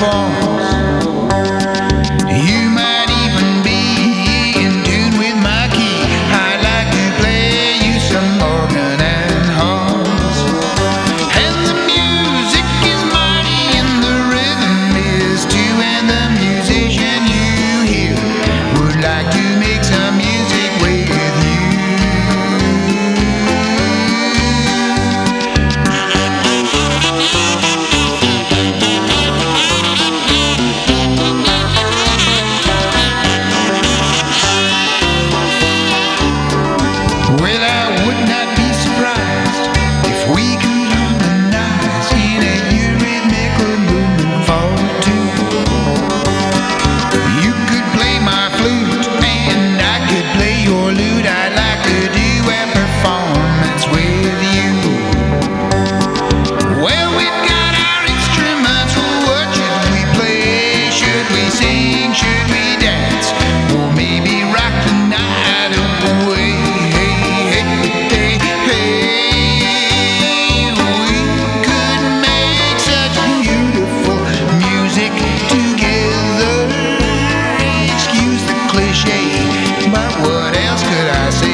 performs. You might even be in tune with my key. I'd like to play you some organ and horns. And the music is mighty and the rhythm is too. And the musician you hear would like to make some music with you. Well, I would not be surprised if we could harmonize in a eurythmical movement for two. You could play my flute and I could play your lute. I'd like to do a performance with you. Well, we've got our instruments. What should we play? Should we sing? Should we dance? Or maybe rock the night away? But what else could I say?